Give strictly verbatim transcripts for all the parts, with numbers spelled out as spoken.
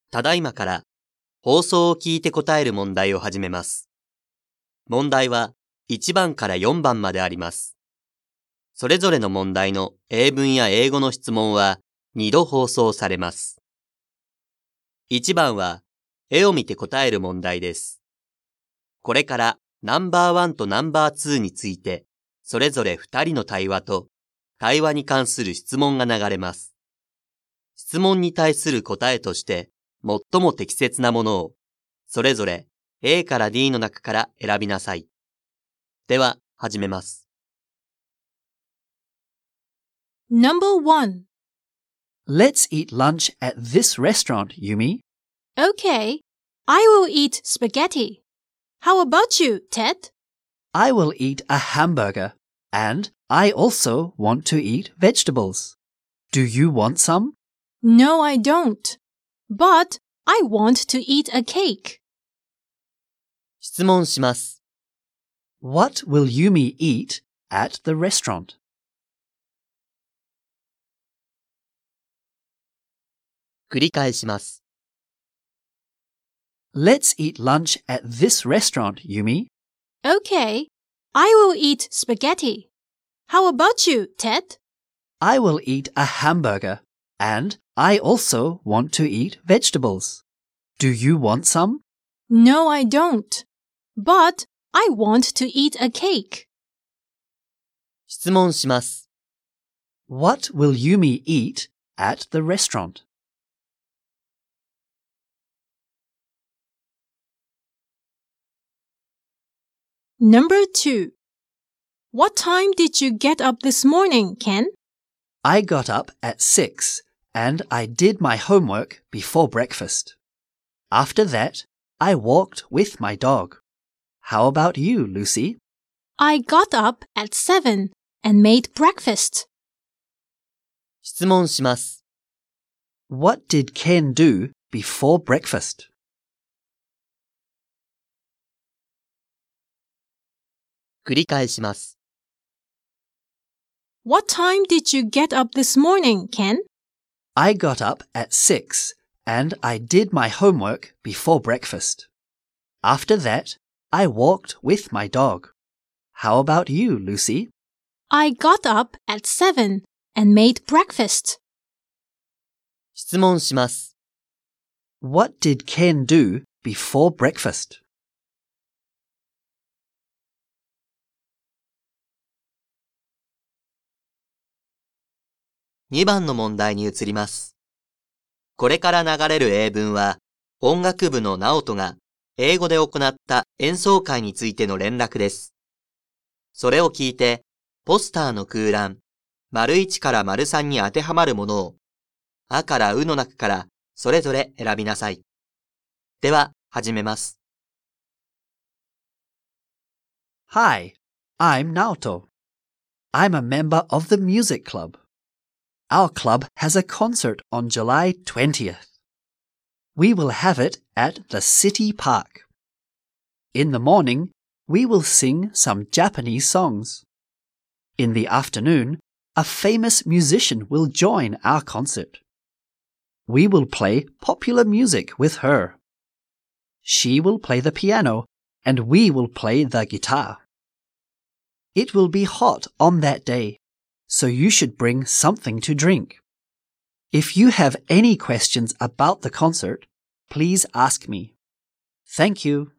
ただいまから放送を聞いて答える問題を始めます。問題はいちばんからよんばんまであります。それぞれの問題の英文や英語の質問はにど放送されます。いちばんは絵を見て答える問題です。これからナンバーワンとナンバーツーについてそれぞれふたりの対話と対話に関する質問が流れます。質問に対する答えとして最も適切なものをそれぞれ A から D の中から選びなさい。では始めます。 Number one. Let's eat lunch at this restaurant, Yumi. Okay, I will eat spaghetti. How about you, Ted? I will eat a hamburger, and I also want to eat vegetables. Do you want some? No, I don't. But I want to eat a cake. 質問します。 What will Yumi eat at the restaurant? 繰り返します。 Let's eat lunch at this restaurant, Yumi. Okay, I will eat spaghetti. How about you, Ted? I will eat a hamburger, and I also want to eat vegetables. Do you want some? No, I don't. But I want to eat a cake. 質問します。 What will Yumi eat at the restaurant? Number two. What time did you get up this morning, Ken? I got up at six, and I did my homework before breakfast. After that, I walked with my dog. How about you, Lucy? I got up at seven and made breakfast. 質問します。 What did Ken do before breakfast? 繰り返します。 What time did you get up this morning, Ken? I got up at six, and I did my homework before breakfast. After that, I walked with my dog. How about you, Lucy? I got up at seven and made breakfast. 質問します。 What did Ken do before breakfast? にばんの問題に移ります。これから流れる英文は、音楽部の直人が英語で行った演奏会についての連絡です。それを聞いて、ポスターの空欄、丸いちから丸さんに当てはまるものを、あからうの中からそれぞれ選びなさい。では、始めます。 Hi, I'm Naoto. I'm a member of the music club. Our club has a concert on July twentieth. We will have it at the city park. In the morning, we will sing some Japanese songs. In the afternoon, a famous musician will join our concert. We will play popular music with her. She will play the piano, and we will play the guitar. It will be hot on that day, so you should bring something to drink. If you have any questions about the concert, please ask me. Thank you.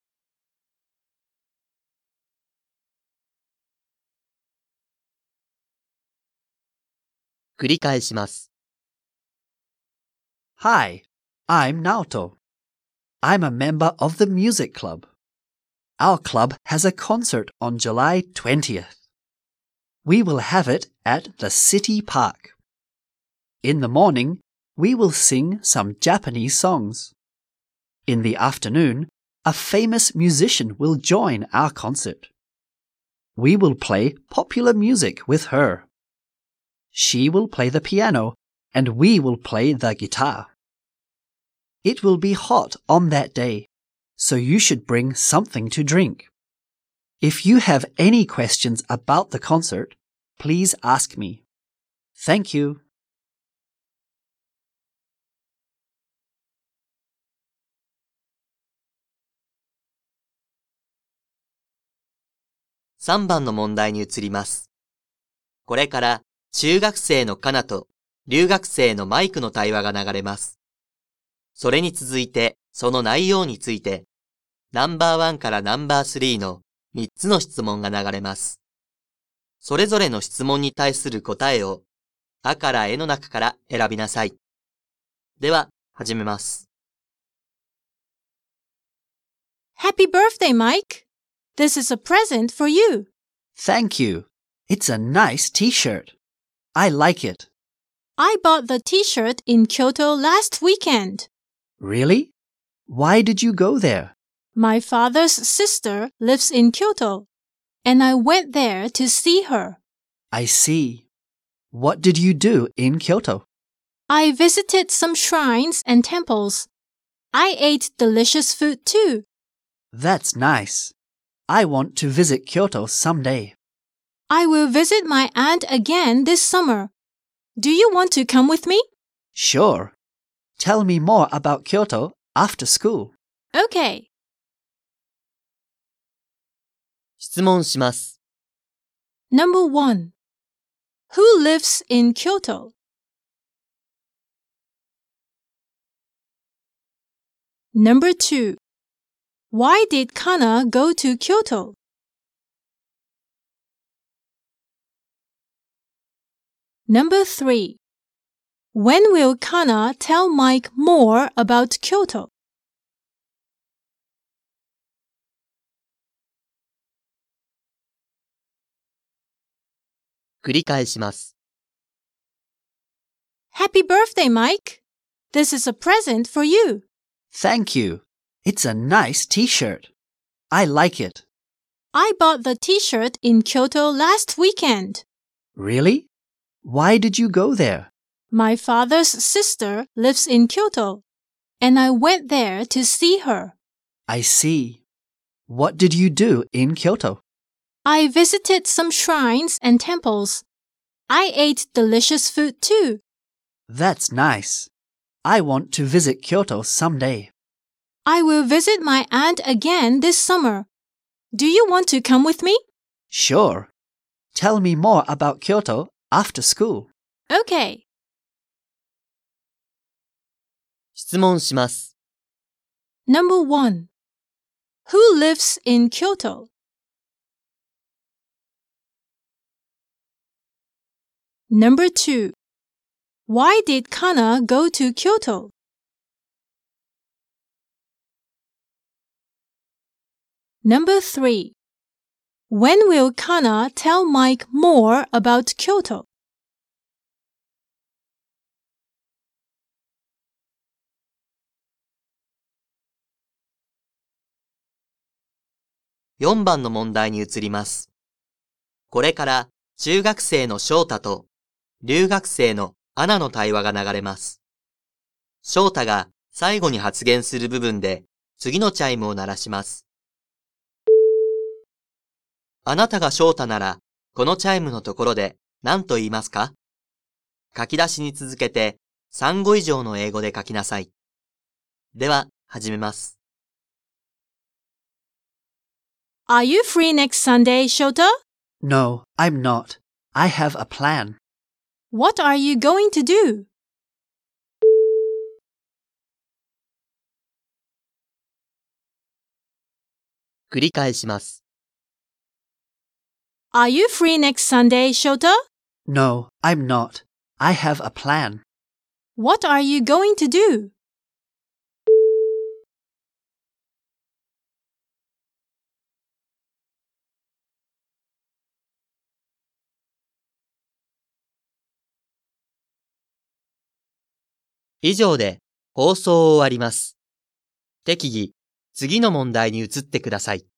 繰り返します。 Hi, I'm Naoto. I'm a member of the music club. Our club has a concert on July twentieth. We will have it at the city park. In the morning, we will sing some Japanese songs. In the afternoon, a famous musician will join our concert. We will play popular music with her. She will play the piano, and we will play the guitar. It will be hot on that day, so you should bring something to drink. If you have any questions about the concert, please ask me. Thank you. さんばんの問題に移ります。これから中学生のカナと留学生のマイクの対話が流れます。それに続いてその内容についてナンバーワンからナンバースリーのみっつの質問が流れます。それぞれの質問に対する答えをあからえの中から選びなさい。では、始めます。 Happy birthday, Mike! This is a present for you. Thank you. It's a nice t-shirt. I like it. I bought the t-shirt in Kyoto last weekend. Really? Why did you go there? My father's sister lives in Kyoto, and I went there to see her. I see. What did you do in Kyoto? I visited some shrines and temples. I ate delicious food too. That's nice. I want to visit Kyoto someday. I will visit my aunt again this summer. Do you want to come with me? Sure. Tell me more about Kyoto after school. Okay. 質問します。 Number one. Who lives in Kyoto? Number two. Why did Kana go to Kyoto? Number three. When will Kana tell Mike more about Kyoto? 繰り返します。 Happy birthday, Mike! This is a present for you. Thank you. It's a nice t-shirt. I like it. I bought the t-shirt in Kyoto last weekend. Really? Why did you go there? My father's sister lives in Kyoto, and I went there to see her. I see. What did you do in Kyoto? I visited some shrines and temples. I ate delicious food too. That's nice. I want to visit Kyoto someday. I will visit my aunt again this summer. Do you want to come with me? Sure. Tell me more about Kyoto after school. Okay. 質問します。 Number one. Who lives in Kyoto? Number two. Why did Kana go to Kyoto? Number three. When will Kana tell Mike more about Kyoto? よんばんの問題に移ります。これから中学生の翔太と留学生のアナの対話が流れます。翔太が最後に発言する部分で次のチャイムを鳴らします。あなたが翔太ならこのチャイムのところで何と言いますか？書き出しに続けてさん語以上の英語で書きなさい。では始めます。 Are you free next Sunday, Shota? No, I'm not. I have a plan. What are you going to do? 繰り返します。 Are you free next Sunday, Shota? No, I'm not. I have a plan. What are you going to do? 以上で放送を終わります。適宜、次の問題に移ってください。